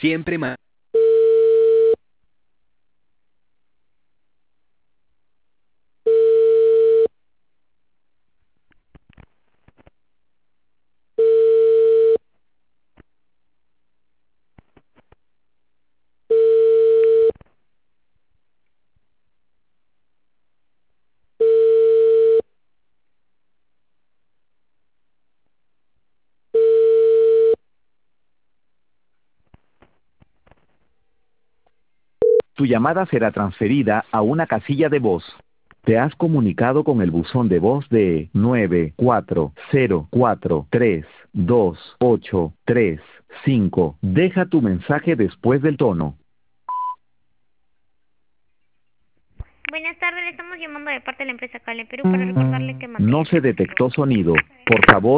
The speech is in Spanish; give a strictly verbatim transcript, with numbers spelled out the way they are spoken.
Siempre más. Tu llamada será transferida a una casilla de voz. Te has comunicado con el buzón de voz de nueve cuatro cero cuatro tres dos ocho tres cinco. Deja tu mensaje después del tono. Buenas tardes, le estamos llamando de parte de la empresa Cale Perú para recordarle que No mantenga se detectó sonido. Por favor,